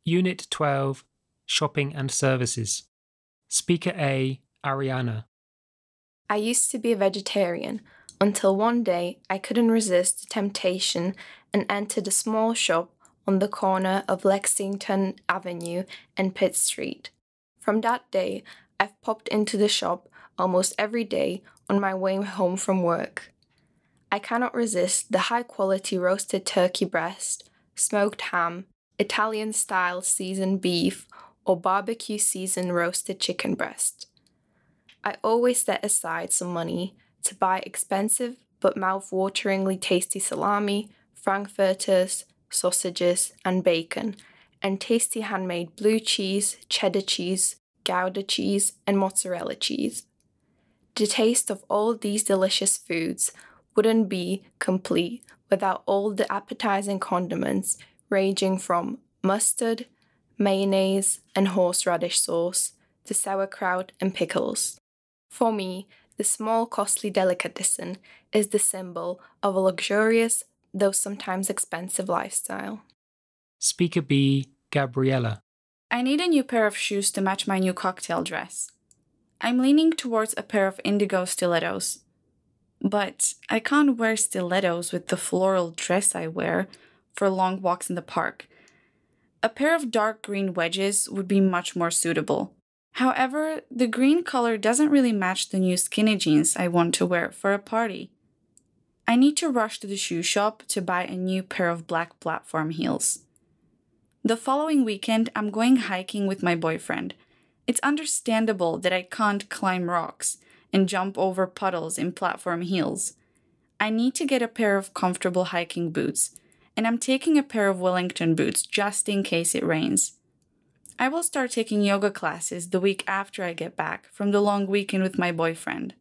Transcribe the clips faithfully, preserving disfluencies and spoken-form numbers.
Unit twelve, Shopping and Services. Speaker A, Ariana. I used to be a vegetarian until one day I couldn't resist the temptation and entered a small shop on the corner of Lexington Avenue and Pitt Street. From that day, I've popped into the shop almost every day on my way home from work. I cannot resist the high-quality roasted turkey breast, smoked ham, Italian-style seasoned beef, or barbecue-seasoned roasted chicken breast. I always set aside some money to buy expensive but mouth-wateringly tasty salami, frankfurters, sausages, and bacon, and tasty handmade blue cheese, cheddar cheese, Gouda cheese, and mozzarella cheese. The taste of all these delicious foods wouldn't be complete without all the appetizing condiments ranging from mustard, mayonnaise, and horseradish sauce to sauerkraut and pickles. For me, the small costly delicatessen is the symbol of a luxurious, though sometimes expensive lifestyle. Speaker B, Gabriella. I need a new pair of shoes to match my new cocktail dress. I'm leaning towards a pair of indigo stilettos. But I can't wear stilettos with the floral dress I wear for long walks in the park. A pair of dark green wedges would be much more suitable. However, the green color doesn't really match the new skinny jeans I want to wear for a party. I need to rush to the shoe shop to buy a new pair of black platform heels. The following weekend, I'm going hiking with my boyfriend. It's understandable that I can't climb rocks and jump over puddles in platform heels. I need to get a pair of comfortable hiking boots, and I'm taking a pair of Wellington boots just in case it rains. I will start taking yoga classes the week after I get back from the long weekend with my boyfriend.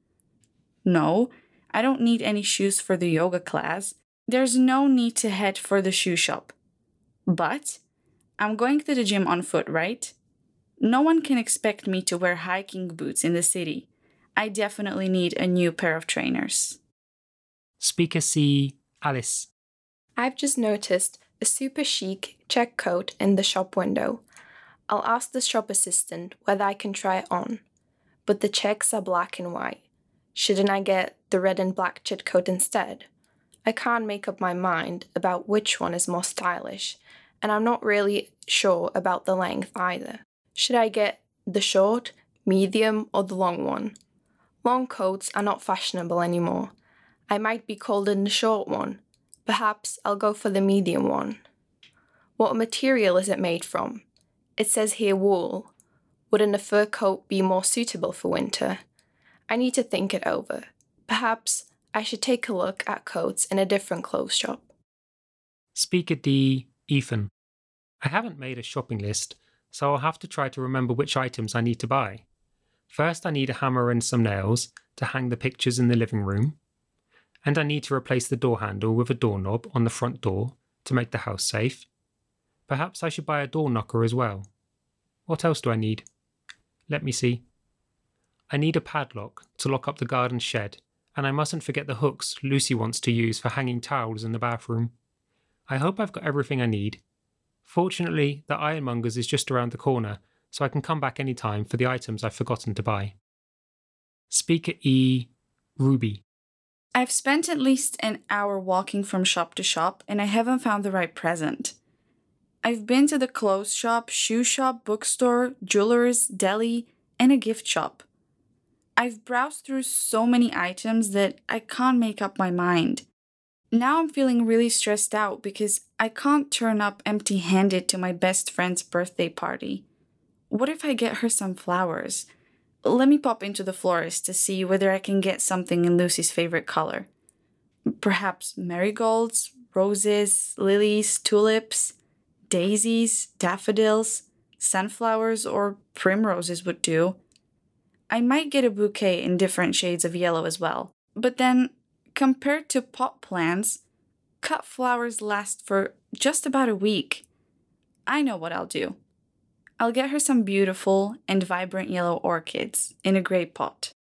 No, I don't need any shoes for the yoga class. There's no need to head for the shoe shop. But I'm going to the gym on foot, right? No one can expect me to wear hiking boots in the city. I definitely need a new pair of trainers. Speaker C, Alice. I've just noticed a super chic check coat in the shop window. I'll ask the shop assistant whether I can try it on, but the checks are black and white. Shouldn't I get the red and black check coat instead? I can't make up my mind about which one is more stylish, and I'm not really sure about the length either. Should I get the short, medium, or the long one? Long coats are not fashionable anymore. I might be called in the short one. Perhaps I'll go for the medium one. What material is it made from? It says here wool. Wouldn't a fur coat be more suitable for winter? I need to think it over. Perhaps I should take a look at coats in a different clothes shop. Speaker D, Ethan. I haven't made a shopping list, so I'll have to try to remember which items I need to buy. First, I need a hammer and some nails to hang the pictures in the living room. And I need to replace the door handle with a doorknob on the front door to make the house safe. Perhaps I should buy a door knocker as well. What else do I need? Let me see. I need a padlock to lock up the garden shed, and I mustn't forget the hooks Lucy wants to use for hanging towels in the bathroom. I hope I've got everything I need. Fortunately, the ironmonger's is just around the corner, so I can come back any time for the items I've forgotten to buy. Speaker E, Ruby. I've spent at least an hour walking from shop to shop, and I haven't found the right present. I've been to the clothes shop, shoe shop, bookstore, jewelers, deli, and a gift shop. I've browsed through so many items that I can't make up my mind. Now I'm feeling really stressed out because I can't turn up empty-handed to my best friend's birthday party. What if I get her some flowers? Let me pop into the florist to see whether I can get something in Lucy's favorite color. Perhaps marigolds, roses, lilies, tulips, daisies, daffodils, sunflowers, or primroses would do. I might get a bouquet in different shades of yellow as well. But then, compared to pot plants, cut flowers last for just about a week. I know what I'll do. I'll get her some beautiful and vibrant yellow orchids in a gray pot.